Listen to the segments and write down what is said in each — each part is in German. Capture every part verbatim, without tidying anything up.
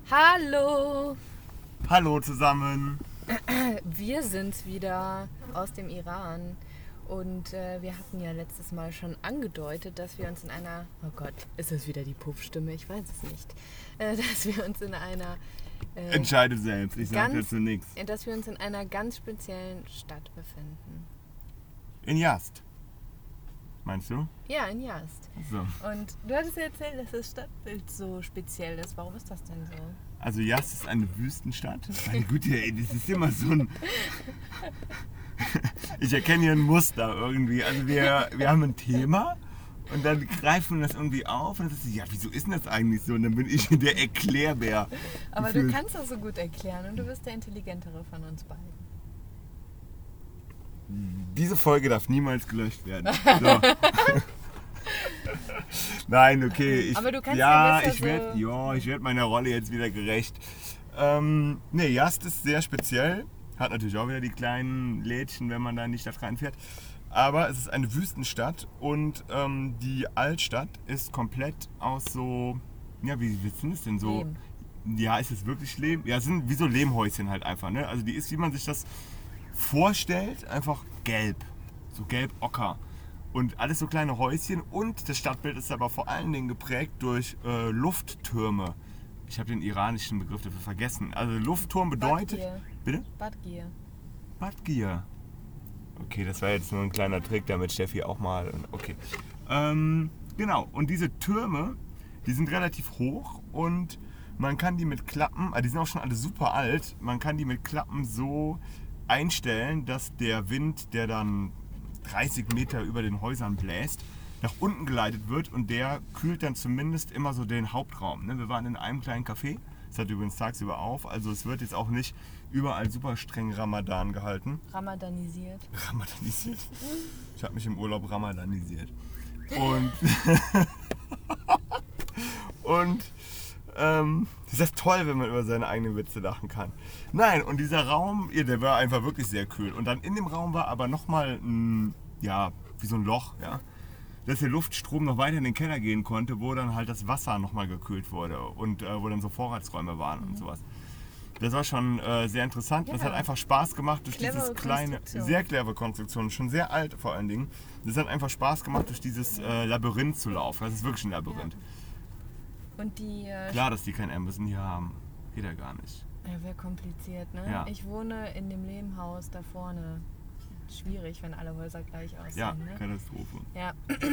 Hallo! Hallo zusammen! Wir sind wieder aus dem Iran und äh, wir hatten ja letztes Mal schon angedeutet, dass wir uns in einer, oh Gott, ist das wieder die Puffstimme? Ich weiß es nicht. Äh, dass wir uns in einer äh, Entscheide selbst, ich sage dazu nichts. Dass wir uns in einer ganz speziellen Stadt befinden. In Yazd. Meinst du? Ja, in Yazd. So. Und du hattest ja erzählt, dass das Stadtbild so speziell ist. Warum ist das denn so? Also Yazd ist eine Wüstenstadt. Meine Güte, ey, das ist immer so ein... Ich erkenne hier ein Muster irgendwie. Also wir, wir haben ein Thema und dann greifen wir das irgendwie auf und das ist, ja, wieso ist denn das eigentlich so? Und dann bin ich der Erklärbär. Aber Gefühlt. du kannst das so gut erklären und du bist der Intelligentere von uns beiden. Diese Folge darf niemals gelöscht werden. So. Nein, okay. Ich, Aber du kannst ja, ja ich werde so ja, ich werd meiner Rolle jetzt wieder gerecht. Ähm, ne, Yazd ist sehr speziell. Hat natürlich auch wieder die kleinen Lädchen, wenn man da in die Stadt reinfährt. Aber es ist eine Wüstenstadt und ähm, die Altstadt ist komplett aus so, ja, wie, wie sind es denn so? Lehm. Ja, ist es wirklich Lehm? Ja, es sind wie so Lehmhäuschen halt einfach, ne? Also die ist, wie man sich das vorstellt, einfach gelb. So gelb-ocker. Und alles so kleine Häuschen und das Stadtbild ist aber vor allen Dingen geprägt durch äh, Lufttürme. Ich habe den iranischen Begriff dafür vergessen. Also Luftturm bedeutet... Badgir. Bitte? Badgir. Badgir. Okay, das war jetzt nur ein kleiner Trick, damit Steffi auch mal... Okay. Ähm, genau, und diese Türme, die sind relativ hoch und man kann die mit Klappen, also die sind auch schon alle super alt, man kann die mit Klappen so einstellen, dass der Wind, der dann dreißig Meter über den Häusern bläst, nach unten geleitet wird und der kühlt dann zumindest immer so den Hauptraum. Ne? Wir waren in einem kleinen Café, das hat übrigens tagsüber auf, also es wird jetzt auch nicht überall super streng Ramadan gehalten. Ramadanisiert. Ramadanisiert. Ich habe mich im Urlaub ramadanisiert. Und, und ähm, das ist toll, wenn man über seine eigenen Witze lachen kann. Nein, und dieser Raum, ja, der war einfach wirklich sehr kühl. Und dann in dem Raum war aber nochmal ein, ja, wie so ein Loch, ja, dass der Luftstrom noch weiter in den Keller gehen konnte, wo dann halt das Wasser nochmal gekühlt wurde und äh, wo dann so Vorratsräume waren und sowas. Das war schon äh, sehr interessant. Ja. Das hat einfach Spaß gemacht durch Clevere dieses kleine, Konstruktion. sehr clevere Konstruktion, schon sehr alt vor allen Dingen. Das hat einfach Spaß gemacht, durch dieses äh, Labyrinth zu laufen. Das ist wirklich ein Labyrinth. Und die... Äh, Klar, dass die kein Amazon hier haben. Geht ja gar nicht. Ja, wäre kompliziert, ne? Ja. Ich wohne in dem Lehmhaus da vorne. Schwierig, wenn alle Häuser gleich aussehen, Ja, ne? Katastrophe. Ja.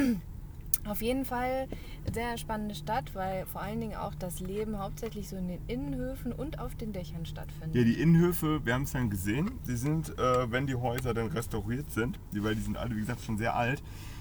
Auf jeden Fall sehr spannende Stadt, weil vor allen Dingen auch das Leben hauptsächlich so in den Innenhöfen und auf den Dächern stattfindet. Ja, die Innenhöfe, wir haben es dann gesehen, die sind, äh, wenn die Häuser dann restauriert sind, die, weil die sind alle, wie gesagt, schon sehr alt,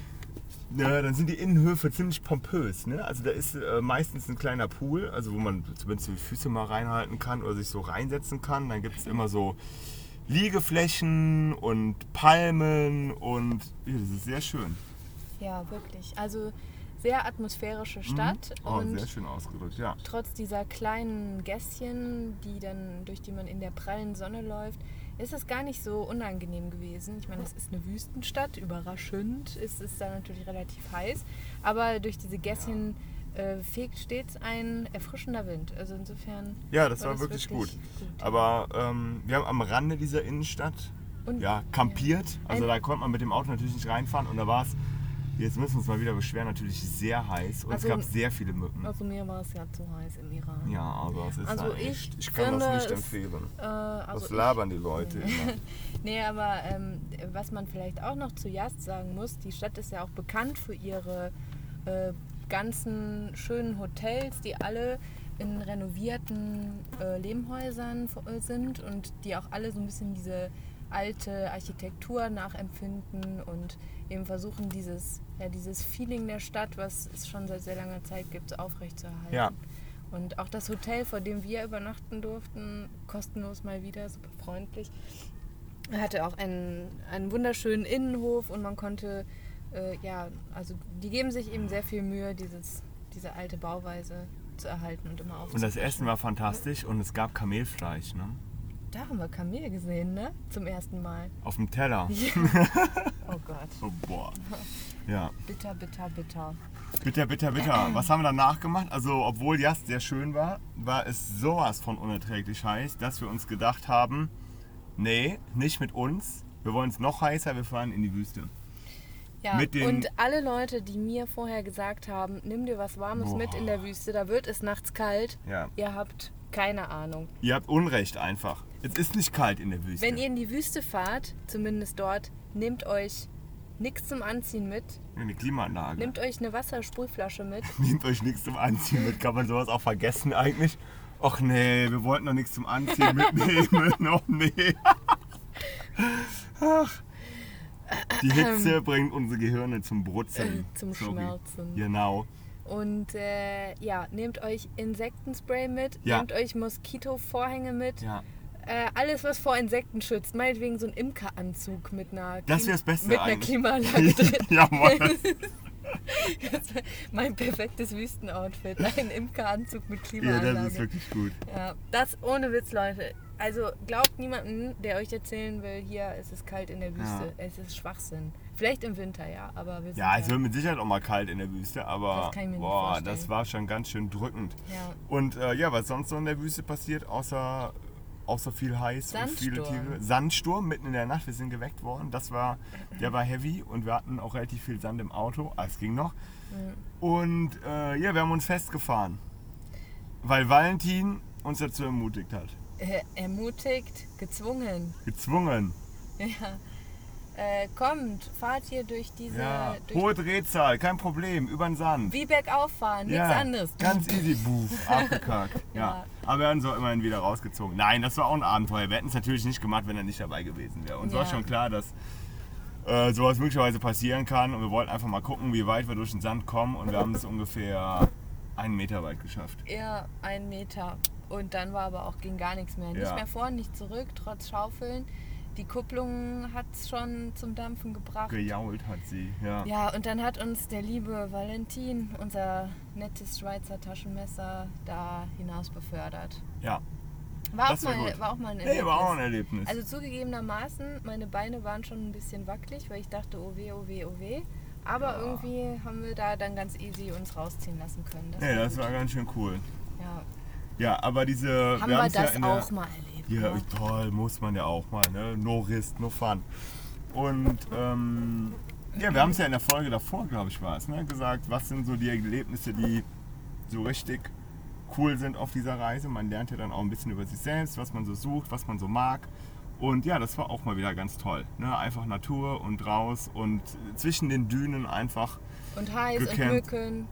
äh, dann sind die Innenhöfe ziemlich pompös. Ne? Also da ist äh, meistens ein kleiner Pool, also wo man zumindest die Füße mal reinhalten kann oder sich so reinsetzen kann. Dann gibt es immer so Liegeflächen und Palmen und ja, das ist sehr schön. Ja, wirklich. Also sehr atmosphärische Stadt Mhm. Oh, und sehr schön ausgedrückt, ja. trotz dieser kleinen Gässchen, die dann, durch die man in der prallen Sonne läuft, ist es gar nicht so unangenehm gewesen. Ich meine, es ist eine Wüstenstadt, überraschend ist es da natürlich relativ heiß, aber durch diese Gässchen äh, fegt stets ein erfrischender Wind. Also insofern Ja, das war, das wirklich, gut. gut. Aber ähm, wir haben am Rande dieser Innenstadt Und- ja, kampiert. Also Ein- da konnte man mit dem Auto natürlich nicht reinfahren und da war es, jetzt müssen wir uns mal wieder beschweren, natürlich sehr heiß und Also- es gab sehr viele Mücken. Also mir war es ja zu heiß im Iran. Ja, aber es ist Also halt ich echt, ich kann finde das nicht es, empfehlen. Äh, also Was ich- labern die Leute immer? Nee, aber ähm, was man vielleicht auch noch zu Yazd sagen muss, die Stadt ist ja auch bekannt für ihre äh, ganzen schönen Hotels, die alle in renovierten äh, Lehmhäusern äh, sind und die auch alle so ein bisschen diese alte Architektur nachempfinden und eben versuchen, dieses, ja, dieses Feeling der Stadt, was es schon seit sehr langer Zeit gibt, aufrechtzuerhalten. Ja. Und auch das Hotel, vor dem wir übernachten durften, kostenlos mal wieder, super freundlich, hatte auch einen, einen wunderschönen Innenhof und man konnte, äh, ja, also die geben sich eben sehr viel Mühe, dieses, diese alte Bauweise zu erhalten und immer Und aufzufrischen. das Essen war fantastisch und es gab Kamelfleisch, ne? Da haben wir Kamel gesehen, ne? Zum ersten Mal. Auf dem Teller. Oh Gott. Oh, boah. Ja. bitter, bitter, bitter. Bitter, bitter, bitter. Was haben wir danach gemacht? Also, obwohl Yazd sehr schön war, war es sowas von unerträglich heiß, dass wir uns gedacht haben, nee, nicht mit uns. Wir wollen es noch heißer, wir fahren in die Wüste. Ja, Mit den- und alle Leute, die mir vorher gesagt haben, nimm dir was Warmes Boah. mit in der Wüste, da wird es nachts kalt, Ja. ihr habt keine Ahnung. Ihr habt Unrecht einfach. Es ist nicht kalt in der Wüste. Wenn ihr in die Wüste fahrt, zumindest dort, nehmt euch nichts zum Anziehen mit, Eine Klimaanlage. nehmt euch eine Wassersprühflasche mit. Nehmt euch nichts zum Anziehen mit. Kann man sowas auch vergessen eigentlich? Och nee, wir wollten noch nichts zum Anziehen mitnehmen. Noch nee. Ach. Die Hitze bringt unsere Gehirne zum Brutzeln. Äh, zum Sorry. Schmelzen. Genau. Und äh, ja, nehmt euch Insektenspray mit, Ja. nehmt euch Moskitovorhänge mit. Ja. Äh, alles, was vor Insekten schützt. Meinetwegen so ein Imkeranzug mit einer, Das Klim- wäre das Beste mit einer eigentlich. Klimaanlage drin. Jawohl. Das wär mein perfektes Wüstenoutfit. Ein Imkeranzug mit Ja, Klimaanlage. das ist wirklich gut. Ja, das ohne Witz, Leute. Also glaubt niemanden, der euch erzählen will, hier es ist kalt in der Wüste. Ja. Es ist Schwachsinn. Vielleicht im Winter, ja, aber wir sind Ja, es wird mit Sicherheit auch mal kalt in der Wüste, aber Das kann ich mir nicht boah, vorstellen. das war schon ganz schön drückend. Ja. Und äh, ja, was sonst so in der Wüste passiert, außer, außer viel heiß und viele Sandsturm. Tiere. Sandsturm mitten in der Nacht, wir sind geweckt worden. Das war, der war heavy und wir hatten auch relativ viel Sand im Auto. Ah, es ging noch. Und äh, ja, wir haben uns festgefahren, weil Valentin uns dazu ermutigt hat. Äh, ermutigt, gezwungen. Gezwungen. Ja. Äh, kommt, fahrt hier durch diese. Ja, durch, hohe Drehzahl, kein Problem, über den Sand. wie bergauf fahren, nichts Ja, anderes. ganz easy, buff, abgekackt. Ja. Ja. Aber wir haben uns auch immerhin wieder rausgezogen. Nein, das war auch ein Abenteuer. Wir hätten es natürlich nicht gemacht, wenn er nicht dabei gewesen wäre. Uns war Ja. schon klar, dass äh, sowas möglicherweise passieren kann. Und wir wollten einfach mal gucken, wie weit wir durch den Sand kommen. Und wir haben es ungefähr einen Meter weit geschafft. Ja, ein Meter. Und dann war aber auch, ging gar nichts mehr. Nicht Ja. mehr vor, nicht zurück, trotz Schaufeln. Die Kupplung hat es schon zum Dampfen gebracht. Gejault hat sie, ja. Ja, und dann hat uns der liebe Valentin, unser nettes Schweizer Taschenmesser, da hinaus befördert. Ja. War, auch Das war mal, gut. war auch mal ein Nee, Erlebnis. war auch ein Erlebnis. Also zugegebenermaßen, meine Beine waren schon ein bisschen wackelig, weil ich dachte, oh weh, oh weh, oh weh. Aber Ja. irgendwie haben wir da dann ganz easy uns rausziehen lassen können. Das nee, war das gut. war ganz schön cool. Ja. Ja, aber diese... Haben wir haben's das ja in der, auch mal erlebt. Ja, ne? toll, muss man ja auch mal, ne? No risk, no fun. Und ähm, ja, wir haben es ja in der Folge davor, glaube ich, war es, ne? gesagt, was sind so die Erlebnisse, die so richtig cool sind auf dieser Reise. Man lernt ja dann auch ein bisschen über sich selbst, was man so sucht, was man so mag. Und ja, das war auch mal wieder ganz toll. Ne? Einfach Natur und raus und zwischen den Dünen einfach. Und heiß und Gecampt. Mücken.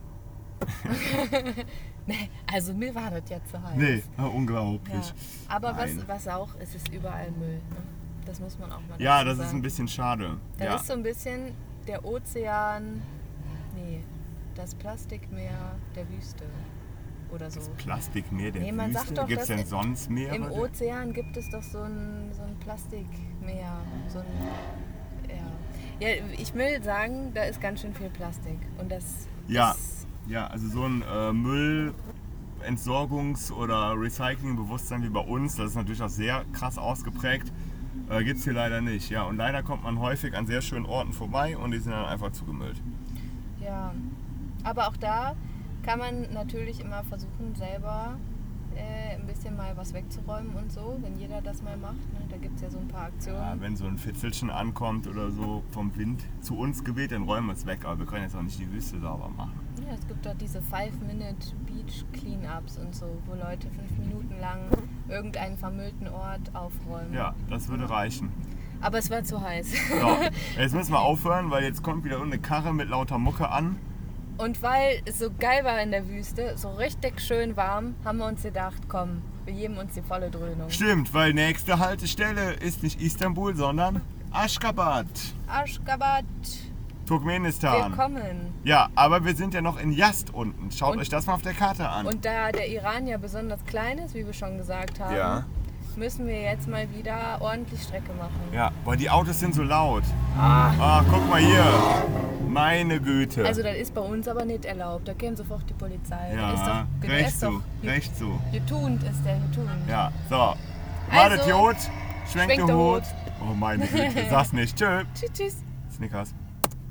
Nee, also mir war das ja zu heiß. Nee, ja, Ja. unglaublich. Aber was, Nein. was auch, es ist überall Müll. Ne? Das muss man auch mal Ja, dazu das ist sagen. ein bisschen schade. Das ja. ist so ein bisschen der Ozean, nee, das Plastikmeer der Wüste oder so. Plastikmeer der Nee, man Wüste. sagt doch, Gibt es dass denn sonst Meere? Im Ozean gibt es doch so ein, so ein Plastikmeer. So ein, ja. ja, ich will sagen, da ist ganz schön viel Plastik. Und das Ja. ist, Ja, also so ein äh, Müllentsorgungs- oder Recyclingbewusstsein wie bei uns, das ist natürlich auch sehr krass ausgeprägt, äh, gibt es hier leider nicht. Ja, und leider kommt man häufig an sehr schönen Orten vorbei und die sind dann einfach zugemüllt. ja. Aber auch da kann man natürlich immer versuchen, selber äh, ein bisschen mal was wegzuräumen und so, wenn jeder das mal macht. Ne? Da gibt es ja so ein paar Aktionen. Ja, wenn so ein Fitzelchen ankommt oder so vom Wind zu uns geweht, dann räumen wir es weg, aber wir können jetzt auch nicht die Wüste sauber machen. Ja, es gibt dort diese Five-Minute-Beach-Cleanups und so, wo Leute fünf Minuten lang irgendeinen vermüllten Ort aufräumen. Ja, das würde reichen. Aber es war zu heiß. So, jetzt müssen wir aufhören, weil jetzt kommt wieder irgendeine Karre mit lauter Mucke an. Und weil es so geil war in der Wüste, so richtig schön warm, haben wir uns gedacht, komm, wir geben uns die volle Dröhnung. Stimmt, weil nächste Haltestelle ist nicht Istanbul, sondern Aşgabat, Aşgabat, Turkmenistan. willkommen. Ja, aber wir sind ja noch in Yazd unten. Schaut Und- euch das mal auf der Karte an. Und da der Iran ja besonders klein ist, wie wir schon gesagt haben, Ja. müssen wir jetzt mal wieder ordentlich Strecke machen. Ja, boah, die Autos sind so laut. Ah, guck mal hier. Meine Güte. Also das ist bei uns aber nicht erlaubt, da käme sofort die Polizei. ja, der ist doch, der recht ist so, doch recht so. getunt ist der getunt. Ja, so. Wartet Also, Jod, schwenkt schwenkt der der Hut. Hut. Oh meine Güte, sag's nicht. Tschö. Tschüss, tschüss. Snickers.